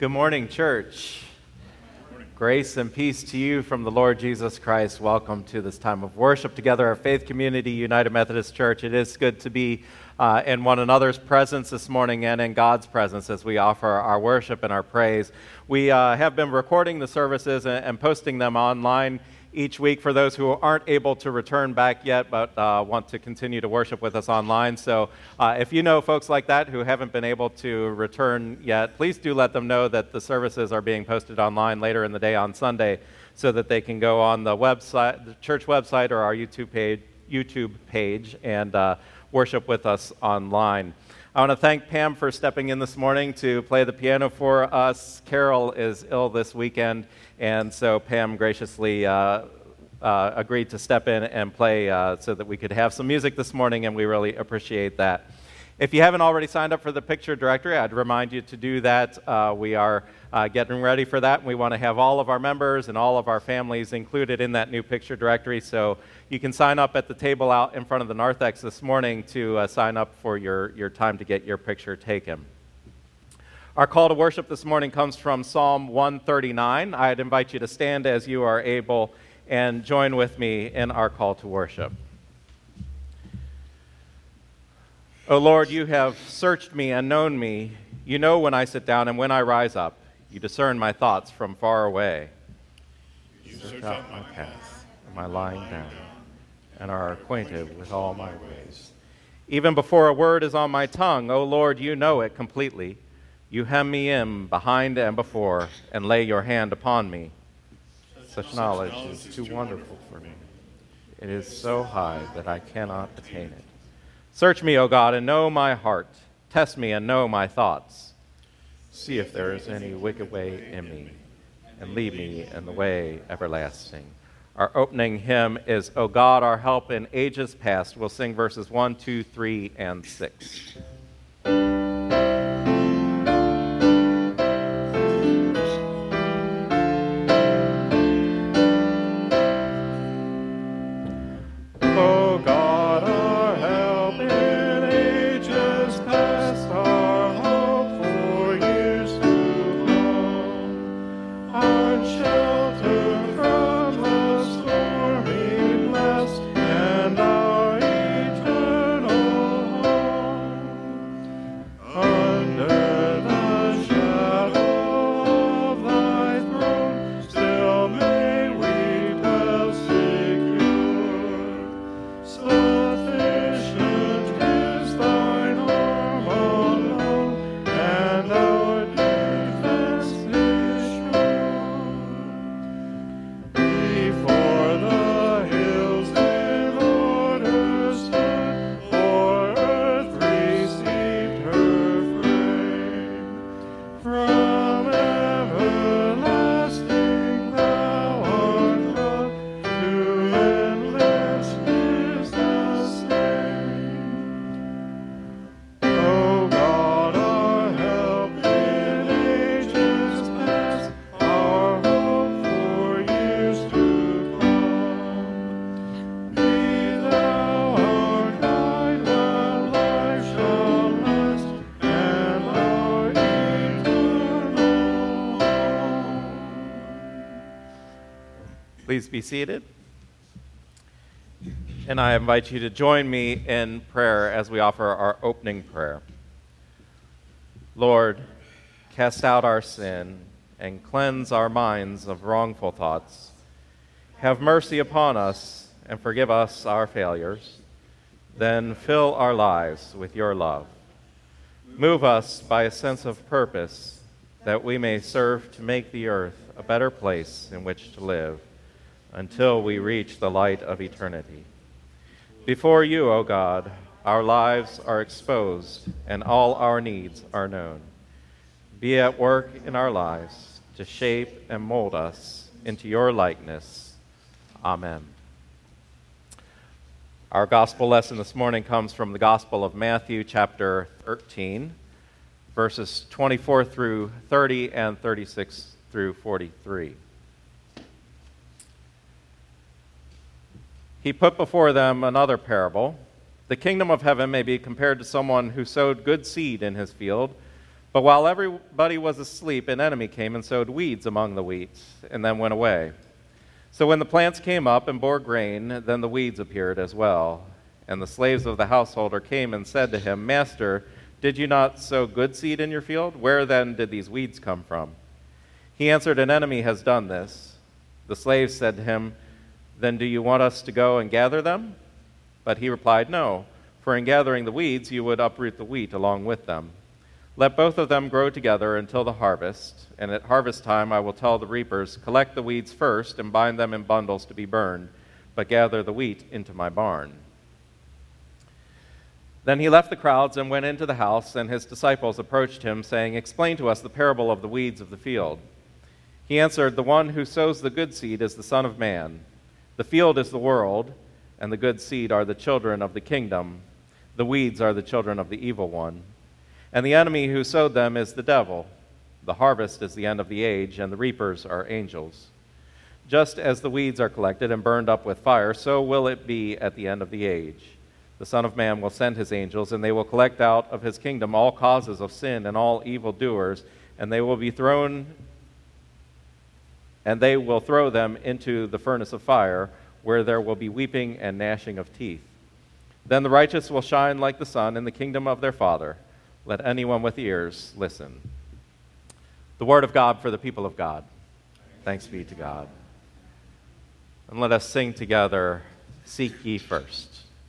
Good morning, church. Grace and peace to you from the Lord Jesus Christ. Welcome to this time of worship together at Faith Community United Methodist Church. It is good to be in one another's presence this morning and in God's presence as we offer our worship and our praise. We have been recording the services and posting them online each week for those who aren't able to return back yet but want to continue to worship with us online. So if you know folks like that who haven't been able to return yet, please do let them know that the services are being posted online later in the day on Sunday so that they can go on the website, the church website, or our YouTube page and worship with us online. I want to thank Pam for stepping in this morning to play the piano for us. Carol is ill this weekend, and so Pam graciously agreed to step in and play so that we could have some music this morning, and we really appreciate that. If you haven't already signed up for the picture directory, I'd remind you to do that. We are getting ready for that, and we want to have all of our members and all of our families included in that new picture directory, so you can sign up at the table out in front of the narthex this morning to sign up for your time to get your picture taken. Our call to worship this morning comes from Psalm 139. I'd invite you to stand as you are able and join with me in our call to worship. O Lord, you have searched me and known me. You know when I sit down and when I rise up. You discern my thoughts from far away. You search out my path and my lying down, and are acquainted with all my ways. Even before a word is on my tongue, O Lord, you know it completely. You hem me in behind and before, and lay your hand upon me. Such knowledge is too wonderful for me. It is so high that I cannot attain it. Search me, O God, and know my heart. Test me and know my thoughts. See if there is any wicked way in me, and lead me in the way everlasting. Our opening hymn is, O God, our help in ages past. We'll sing verses 1, 2, 3, and 6. Please be seated. And I invite you to join me in prayer as we offer our opening prayer. Lord, cast out our sin and cleanse our minds of wrongful thoughts. Have mercy upon us and forgive us our failures. Then fill our lives with your love. Move us by a sense of purpose that we may serve to make the earth a better place in which to live, until we reach the light of eternity. Before you, O God, our lives are exposed and all our needs are known. Be at work in our lives to shape and mold us into your likeness. Amen. Our gospel lesson this morning comes from the Gospel of Matthew, chapter 13, verses 24 through 30 and 36 through 43. He put before them another parable. The kingdom of heaven may be compared to someone who sowed good seed in his field, But while everybody was asleep, an enemy came and sowed weeds among the wheat, and then went away. So when the plants came up and bore grain, then the weeds appeared as well. And the slaves of the householder came and said to him, Master, did you not sow good seed in your field? Where then did these weeds come from? He answered, An enemy has done this. The slaves said to him, Then do you want us to go and gather them? But he replied, No, for in gathering the weeds you would uproot the wheat along with them. Let both of them grow together until the harvest, and at harvest time I will tell the reapers, Collect the weeds first and bind them in bundles to be burned, but gather the wheat into my barn. Then he left the crowds and went into the house, and his disciples approached him, saying, Explain to us the parable of the weeds of the field. He answered, The one who sows the good seed is the Son of Man. The field is the world, and the good seed are the children of the kingdom. The weeds are the children of the evil one. And the enemy who sowed them is the devil. The harvest is the end of the age, and the reapers are angels. Just as the weeds are collected and burned up with fire, so will it be at the end of the age. The Son of Man will send his angels, and they will collect out of his kingdom all causes of sin and all evildoers, and they will throw them into the furnace of fire, where there will be weeping and gnashing of teeth. Then the righteous will shine like the sun in the kingdom of their Father. Let anyone with ears listen. The word of God for the people of God. Thanks be to God. And let us sing together, Seek Ye First.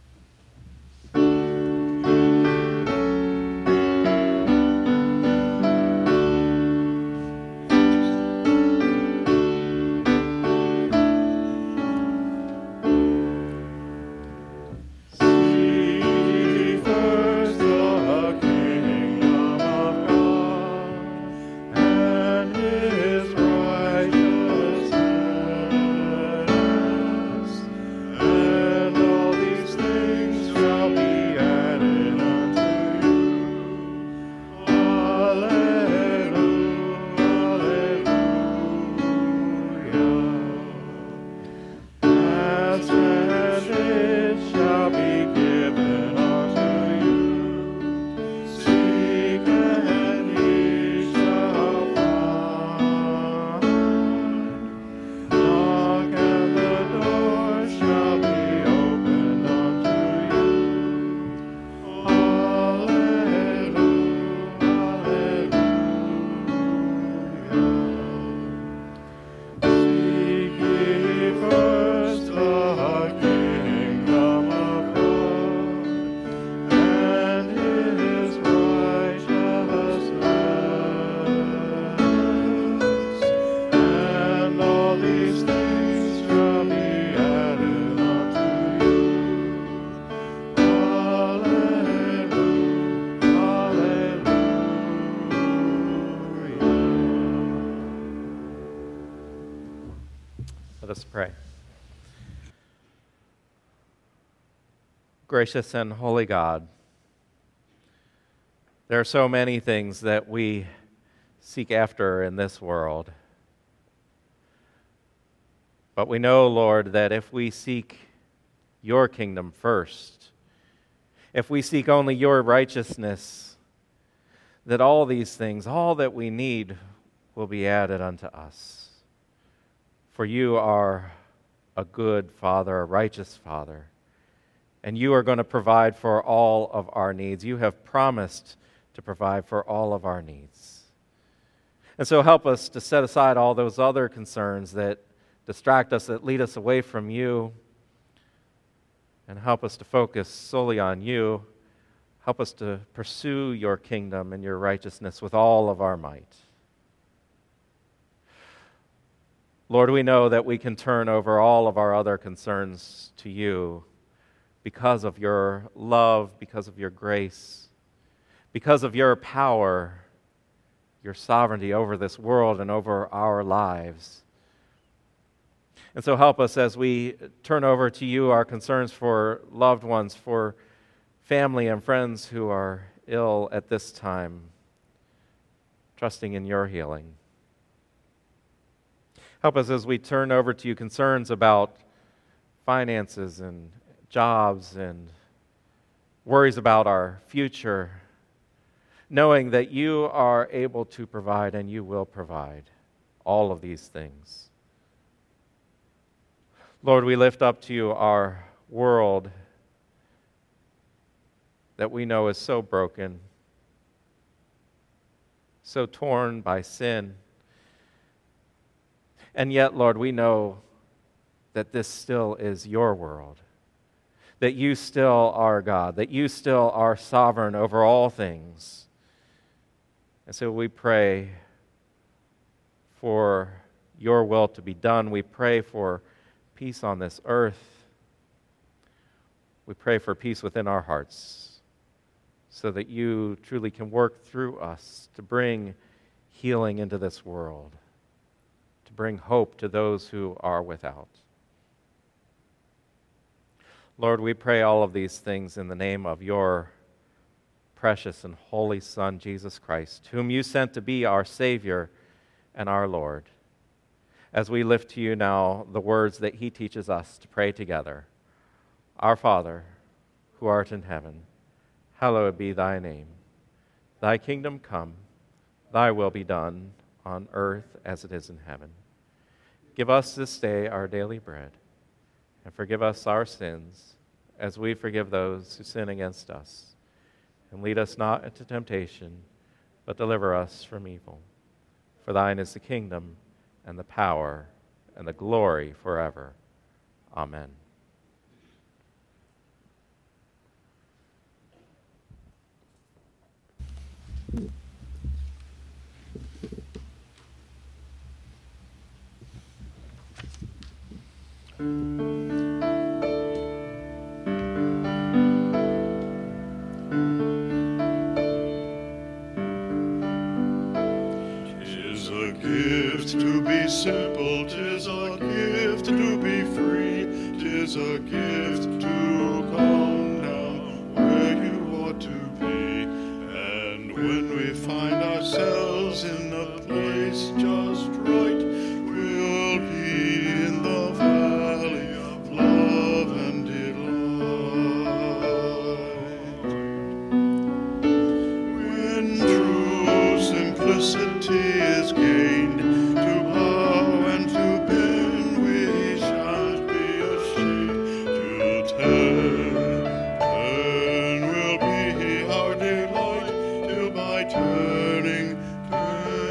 Let us pray. Gracious and holy God, there are so many things that we seek after in this world. But we know, Lord, that if we seek your kingdom first, if we seek only your righteousness, that all these things, all that we need, will be added unto us. For you are a good Father, a righteous Father, and you are going to provide for all of our needs. You have promised to provide for all of our needs. And so help us to set aside all those other concerns that distract us, that lead us away from you, and help us to focus solely on you. Help us to pursue your kingdom and your righteousness with all of our might. Lord, we know that we can turn over all of our other concerns to you because of your love, because of your grace, because of your power, your sovereignty over this world and over our lives. And so help us as we turn over to you our concerns for loved ones, for family and friends who are ill at this time, trusting in your healing. Help us as we turn over to you concerns about finances and jobs and worries about our future, knowing that you are able to provide and you will provide all of these things. Lord, we lift up to you our world that we know is so broken, so torn by sin. And yet, Lord, we know that this still is your world, that you still are God, that you still are sovereign over all things. And so we pray for your will to be done. We pray for peace on this earth. We pray for peace within our hearts so that you truly can work through us to bring healing into this world, to bring hope to those who are without. Lord, we pray all of these things in the name of your precious and holy Son, Jesus Christ, whom you sent to be our Savior and our Lord. As we lift to you now the words that he teaches us to pray together. Our Father, who art in heaven, hallowed be thy name. Thy kingdom come, thy will be done on earth as it is in heaven. Give us this day our daily bread, and forgive us our sins as we forgive those who sin against us. And lead us not into temptation, but deliver us from evil. For thine is the kingdom, and the power, and the glory forever. Amen. To be simple, 'tis a gift to be free, 'tis a gift to come down where you ought to be. And when we find ourselves in a place just right, we'll be in the valley of love and delight. When true simplicity is gained, turning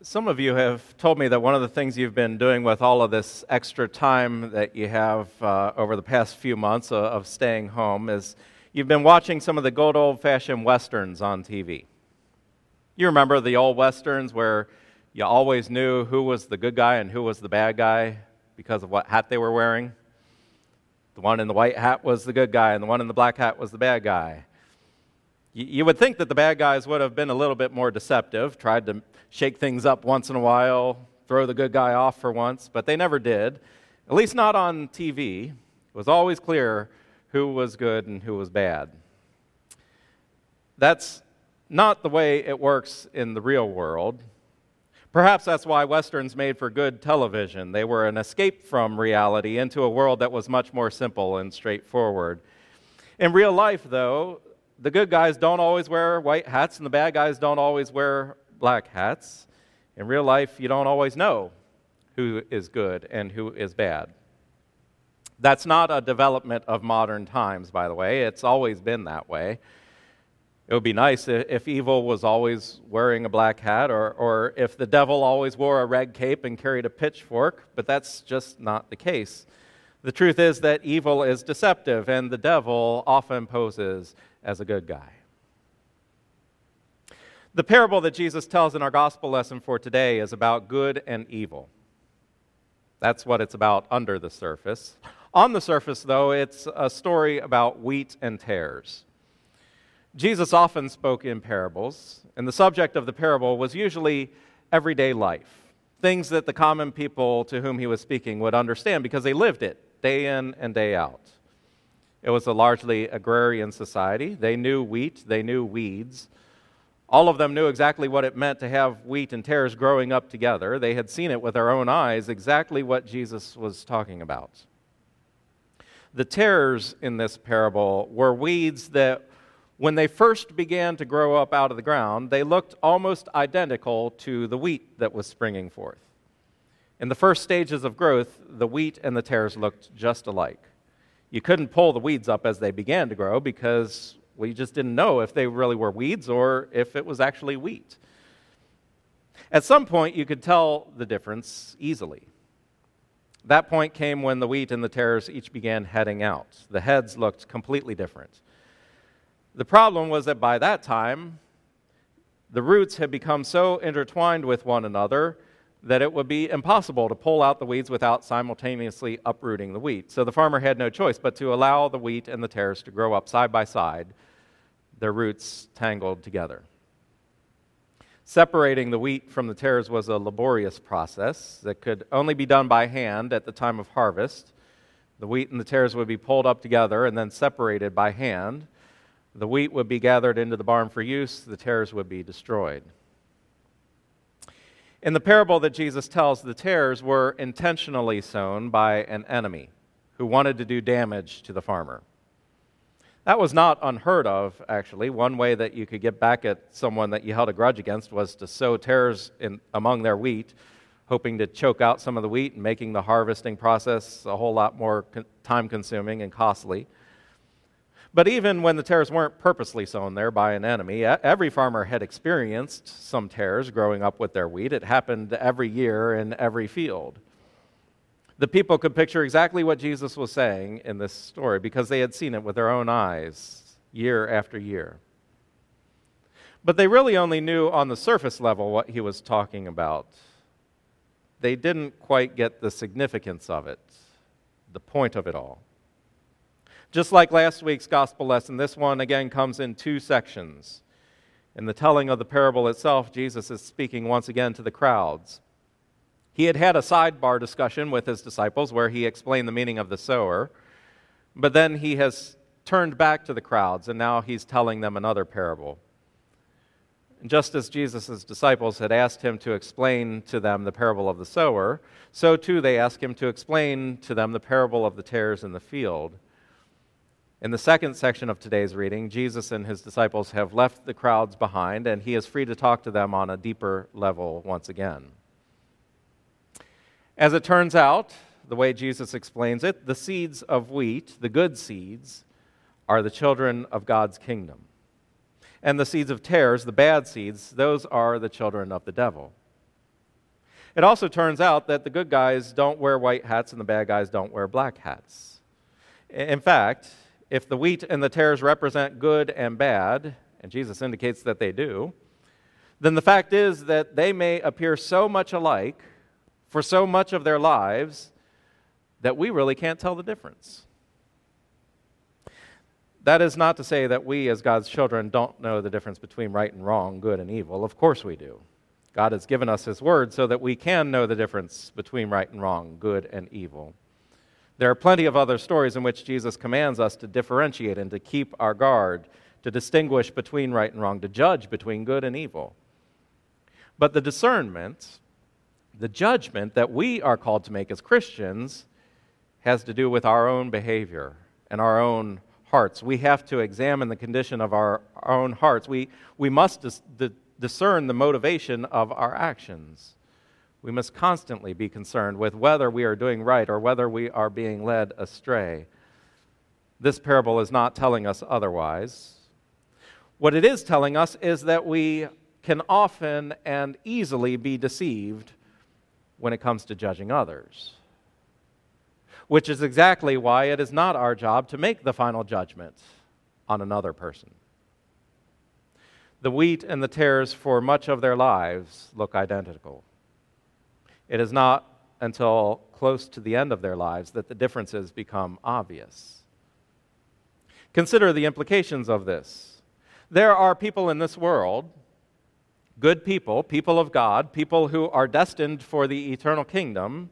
Some of you have told me that one of the things you've been doing with all of this extra time that you have over the past few months of staying home is you've been watching some of the good old-fashioned westerns on TV. You remember the old westerns where you always knew who was the good guy and who was the bad guy because of what hat they were wearing? The one in the white hat was the good guy and the one in the black hat was the bad guy. You would think that the bad guys would have been a little bit more deceptive, tried to shake things up once in a while, throw the good guy off for once, but they never did, at least not on TV. It was always clear who was good and who was bad. That's not the way it works in the real world. Perhaps that's why westerns made for good television. They were an escape from reality into a world that was much more simple and straightforward. In real life, though, the good guys don't always wear white hats and the bad guys don't always wear black hats. In real life, you don't always know who is good and who is bad. That's not a development of modern times, by the way. It's always been that way. It would be nice if evil was always wearing a black hat or if the devil always wore a red cape and carried a pitchfork, but that's just not the case. The truth is that evil is deceptive and the devil often poses as a good guy. The parable that Jesus tells in our gospel lesson for today is about good and evil. That's what it's about under the surface. On the surface, though, it's a story about wheat and tares. Jesus often spoke in parables, and the subject of the parable was usually everyday life, things that the common people to whom he was speaking would understand because they lived it day in and day out. It was a largely agrarian society. They knew wheat, they knew weeds. All of them knew exactly what it meant to have wheat and tares growing up together. They had seen it with their own eyes, exactly what Jesus was talking about. The tares in this parable were weeds that, when they first began to grow up out of the ground, they looked almost identical to the wheat that was springing forth. In the first stages of growth, the wheat and the tares looked just alike. You couldn't pull the weeds up as they began to grow because we just didn't know if they really were weeds or if it was actually wheat. At some point, you could tell the difference easily. That point came when the wheat and the tares each began heading out. The heads looked completely different. The problem was that by that time, the roots had become so intertwined with one another that it would be impossible to pull out the weeds without simultaneously uprooting the wheat. So the farmer had no choice but to allow the wheat and the tares to grow up side by side, their roots tangled together. Separating the wheat from the tares was a laborious process that could only be done by hand at the time of harvest. The wheat and the tares would be pulled up together and then separated by hand. The wheat would be gathered into the barn for use, the tares would be destroyed. In the parable that Jesus tells, the tares were intentionally sown by an enemy who wanted to do damage to the farmer. That was not unheard of, actually. One way that you could get back at someone that you held a grudge against was to sow tares among their wheat, hoping to choke out some of the wheat and making the harvesting process a whole lot more time-consuming and costly. But even when the tares weren't purposely sown there by an enemy, every farmer had experienced some tares growing up with their wheat. It happened every year in every field. The people could picture exactly what Jesus was saying in this story because they had seen it with their own eyes year after year. But they really only knew on the surface level what he was talking about. They didn't quite get the significance of it, the point of it all. Just like last week's gospel lesson, this one again comes in two sections. In the telling of the parable itself, Jesus is speaking once again to the crowds. He had had a sidebar discussion with his disciples where he explained the meaning of the sower, but then he has turned back to the crowds and now he's telling them another parable. And just as Jesus' disciples had asked him to explain to them the parable of the sower, so too they ask him to explain to them the parable of the tares in the field. In the second section of today's reading, Jesus and his disciples have left the crowds behind, and he is free to talk to them on a deeper level once again. As it turns out, the way Jesus explains it, the seeds of wheat, the good seeds, are the children of God's kingdom. And the seeds of tares, the bad seeds, those are the children of the devil. It also turns out that the good guys don't wear white hats and the bad guys don't wear black hats. In fact, if the wheat and the tares represent good and bad, and Jesus indicates that they do, then the fact is that they may appear so much alike for so much of their lives that we really can't tell the difference. That is not to say that we as God's children don't know the difference between right and wrong, good and evil. Of course we do. God has given us His Word so that we can know the difference between right and wrong, good and evil. There are plenty of other stories in which Jesus commands us to differentiate and to keep our guard, to distinguish between right and wrong, to judge between good and evil. But the discernment, the judgment that we are called to make as Christians has to do with our own behavior and our own hearts. We have to examine the condition of our own hearts. We must discern the motivation of our actions. We must constantly be concerned with whether we are doing right or whether we are being led astray. This parable is not telling us otherwise. What it is telling us is that we can often and easily be deceived when it comes to judging others, which is exactly why it is not our job to make the final judgment on another person. The wheat and the tares for much of their lives look identical. It is not until close to the end of their lives that the differences become obvious. Consider the implications of this. There are people in this world, good people, people of God, people who are destined for the eternal kingdom,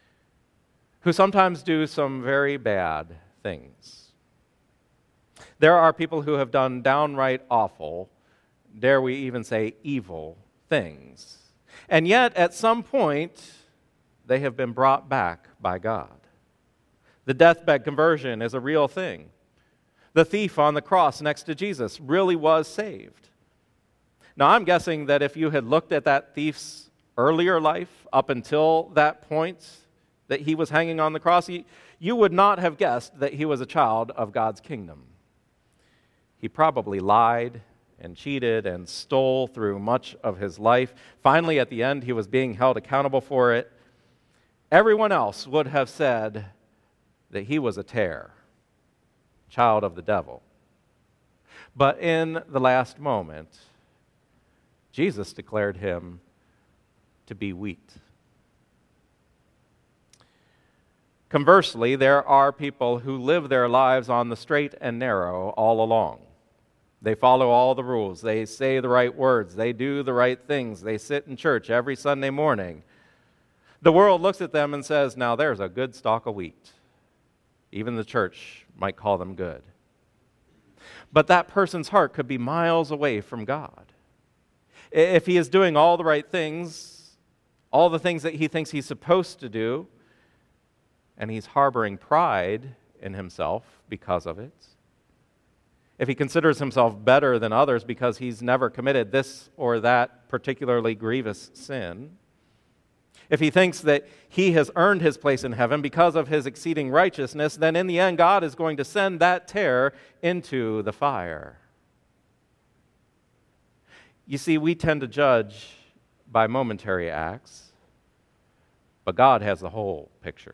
who sometimes do some very bad things. There are people who have done downright awful, dare we even say evil things. And yet, at some point, they have been brought back by God. The deathbed conversion is a real thing. The thief on the cross next to Jesus really was saved. Now, I'm guessing that if you had looked at that thief's earlier life up until that point that he was hanging on the cross, you would not have guessed that he was a child of God's kingdom. He probably lied and cheated and stole through much of his life. Finally, at the end, he was being held accountable for it. Everyone else would have said that he was a tare, child of the devil. But in the last moment, Jesus declared him to be wheat. Conversely, there are people who live their lives on the straight and narrow all along. They follow all the rules. They say the right words. They do the right things. They sit in church every Sunday morning. The world looks at them and says, now there's a good stalk of wheat. Even the church might call them good. But that person's heart could be miles away from God. If he is doing all the right things, all the things that he thinks he's supposed to do, and he's harboring pride in himself because of it, if he considers himself better than others because he's never committed this or that particularly grievous sin, if he thinks that he has earned his place in heaven because of his exceeding righteousness, then in the end God is going to send that tare into the fire. You see, we tend to judge by momentary acts, but God has the whole picture.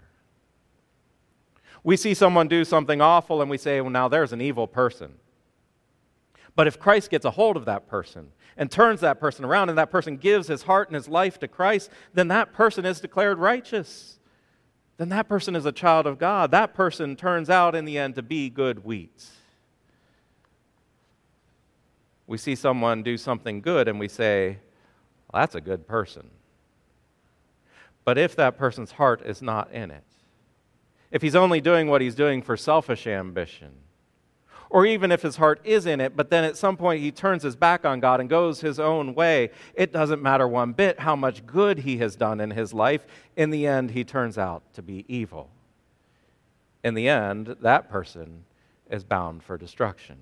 We see someone do something awful and we say, well, now there's an evil person. But if Christ gets a hold of that person and turns that person around and that person gives his heart and his life to Christ, then that person is declared righteous. Then that person is a child of God. That person turns out in the end to be good wheat. We see someone do something good and we say, well, that's a good person. But if that person's heart is not in it, if he's only doing what he's doing for selfish ambition, or even if his heart is in it, but then at some point he turns his back on God and goes his own way, it doesn't matter one bit how much good he has done in his life. In the end, he turns out to be evil. In the end, that person is bound for destruction.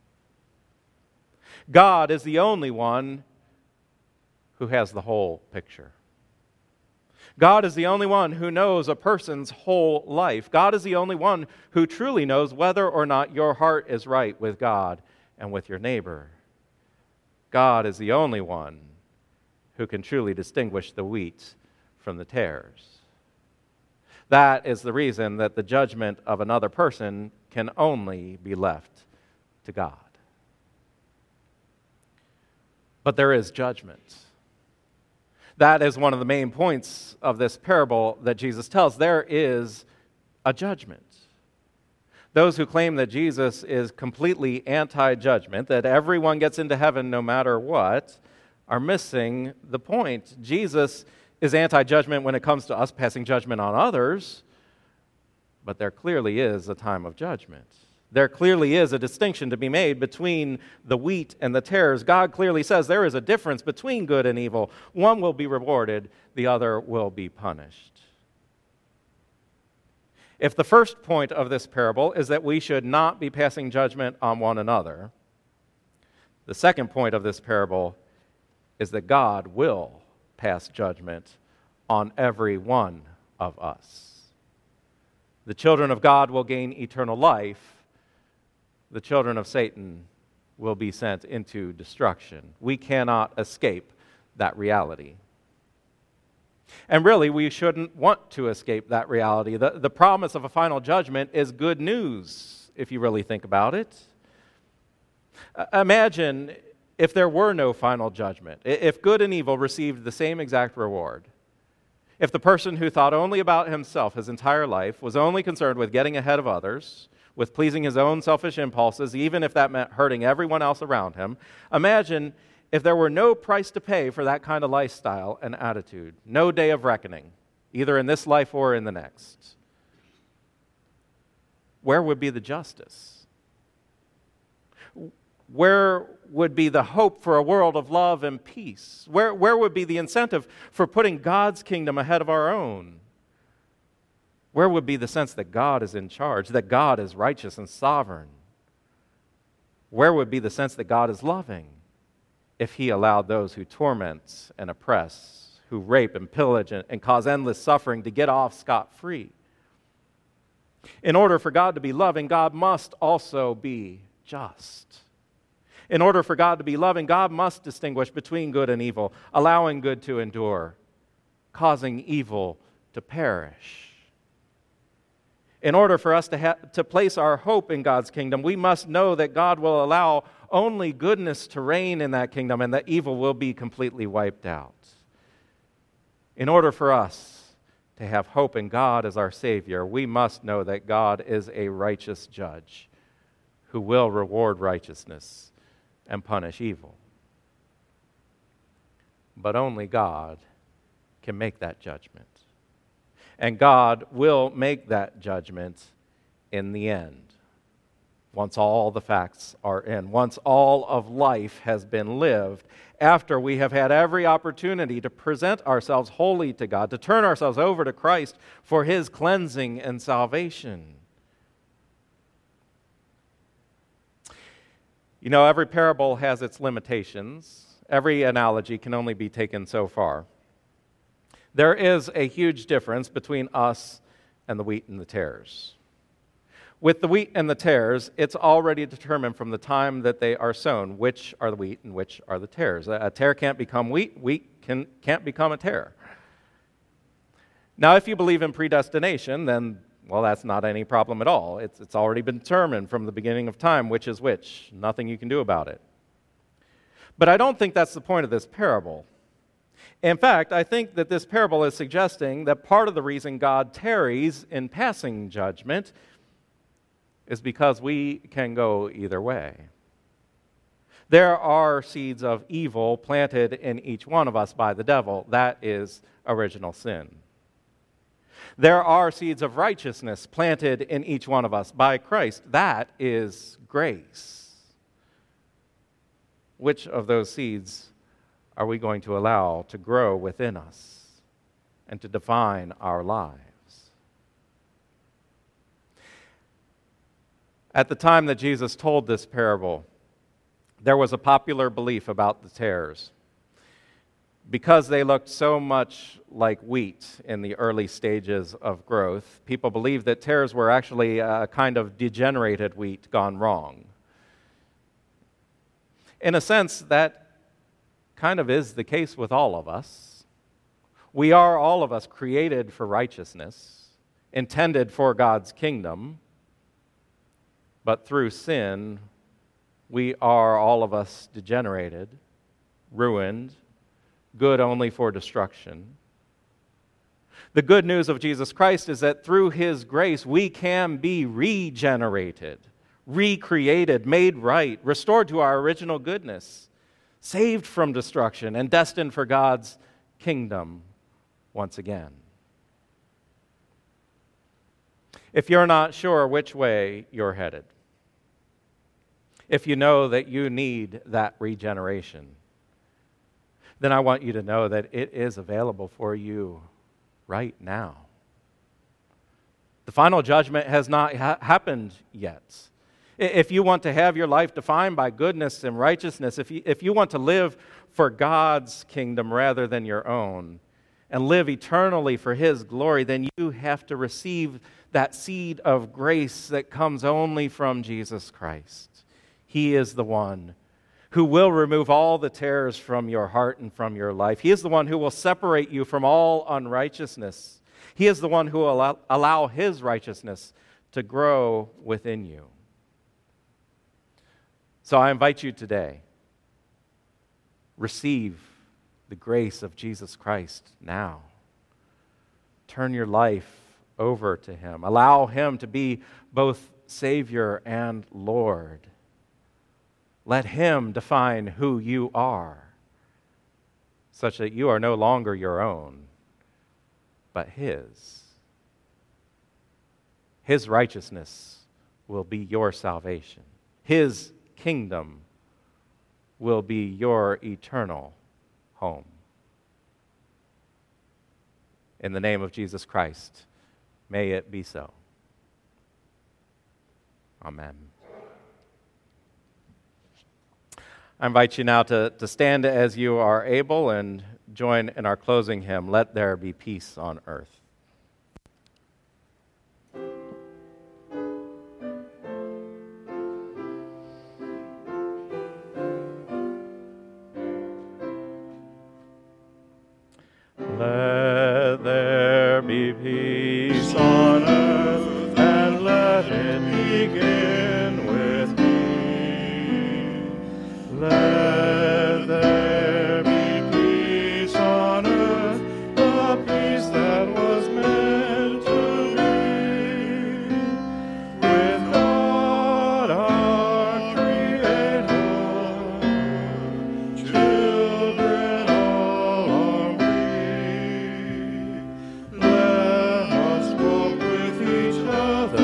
God is the only one who has the whole picture. God is the only one who knows a person's whole life. God is the only one who truly knows whether or not your heart is right with God and with your neighbor. God is the only one who can truly distinguish the wheat from the tares. That is the reason that the judgment of another person can only be left to God. But there is judgment. That is one of the main points of this parable that Jesus tells. There is a judgment. Those who claim that Jesus is completely anti-judgment, that everyone gets into heaven no matter what, are missing the point. Jesus is anti-judgment when it comes to us passing judgment on others, but there clearly is a time of judgment. There clearly is a distinction to be made between the wheat and the tares. God clearly says there is a difference between good and evil. One will be rewarded, the other will be punished. If the first point of this parable is that we should not be passing judgment on one another, the second point of this parable is that God will pass judgment on every one of us. The children of God will gain eternal life. The children of Satan will be sent into destruction. We cannot escape that reality. And really, we shouldn't want to escape that reality. The promise of a final judgment is good news, if you really think about it. Imagine if there were no final judgment, if good and evil received the same exact reward, if the person who thought only about himself his entire life was only concerned with getting ahead of others, with pleasing his own selfish impulses, even if that meant hurting everyone else around him, imagine if there were no price to pay for that kind of lifestyle and attitude, no day of reckoning, either in this life or in the next. Where would be the justice? Where would be the hope for a world of love and peace? Where would be the incentive for putting God's kingdom ahead of our own? Where would be the sense that God is in charge, that God is righteous and sovereign? Where would be the sense that God is loving if He allowed those who torment and oppress, who rape and pillage and cause endless suffering to get off scot-free? In order for God to be loving, God must also be just. In order for God to be loving, God must distinguish between good and evil, allowing good to endure, causing evil to perish. In order for us to place our hope in God's kingdom, we must know that God will allow only goodness to reign in that kingdom and that evil will be completely wiped out. In order for us to have hope in God as our Savior, we must know that God is a righteous judge who will reward righteousness and punish evil. But only God can make that judgment. And God will make that judgment in the end, once all the facts are in, once all of life has been lived, after we have had every opportunity to present ourselves wholly to God, to turn ourselves over to Christ for His cleansing and salvation. You know, every parable has its limitations. Every analogy can only be taken so far. There is a huge difference between us and the wheat and the tares. With the wheat and the tares, it's already determined from the time that they are sown which are the wheat and which are the tares. A tare can't become wheat, wheat can't become a tare. Now, if you believe in predestination, then, well, that's not any problem at all. It's already been determined from the beginning of time which is which. Nothing you can do about it. But I don't think that's the point of this parable. In fact, I think that this parable is suggesting that part of the reason God tarries in passing judgment is because we can go either way. There are seeds of evil planted in each one of us by the devil. That is original sin. There are seeds of righteousness planted in each one of us by Christ. That is grace. Which of those seeds are we going to allow to grow within us and to define our lives? At the time that Jesus told this parable, there was a popular belief about the tares. Because they looked so much like wheat in the early stages of growth, people believed that tares were actually a kind of degenerated wheat gone wrong. In a sense, that kind of is the case with all of us. We are all of us created for righteousness, intended for God's kingdom, but through sin, we are all of us degenerated, ruined, good only for destruction. The good news of Jesus Christ is that through His grace, we can be regenerated, recreated, made right, restored to our original goodness, saved from destruction, and destined for God's kingdom once again. If you're not sure which way you're headed, if you know that you need that regeneration, then I want you to know that it is available for you right now. The final judgment has not happened yet. If you want to have your life defined by goodness and righteousness, if you want to live for God's kingdom rather than your own, and live eternally for His glory, then you have to receive that seed of grace that comes only from Jesus Christ. He is the one who will remove all the tares from your heart and from your life. He is the one who will separate you from all unrighteousness. He is the one who will allow His righteousness to grow within you. So I invite you today, receive the grace of Jesus Christ now. Turn your life over to Him. Allow Him to be both Savior and Lord. Let Him define who you are, such that you are no longer your own, but His. His righteousness will be your salvation. His kingdom will be your eternal home. In the name of Jesus Christ, may it be so. Amen. I invite you now to stand as you are able and join in our closing hymn, Let There Be Peace on Earth. Let there be peace on earth, and let it begin with me. Let there be peace on earth, the peace that was meant to be. With God our Creator, children all are we. Let us walk with each other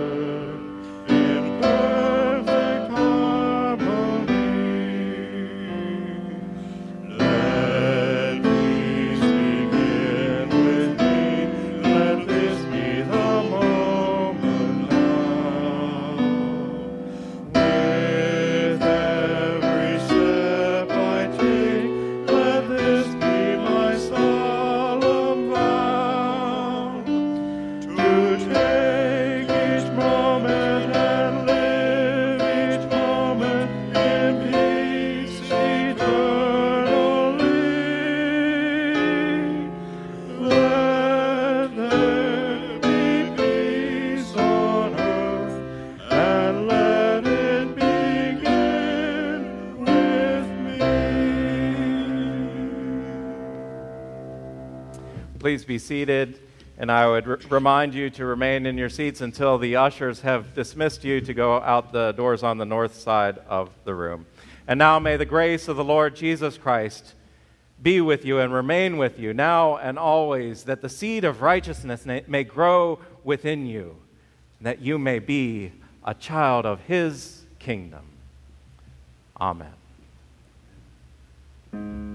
in perfect harmony. Let peace begin with me. Let this be the moment now. With every step I take, let this be my solemn vow, to take each moment and live each moment in peace eternally. Let there be peace on earth, and let it begin with me. Please be seated, and I would remind you to remain in your seats until the ushers have dismissed you to go out the doors on the north side of the room. And now may the grace of the Lord Jesus Christ be with you and remain with you now and always, that the seed of righteousness may grow within you, and that you may be a child of His kingdom. Amen.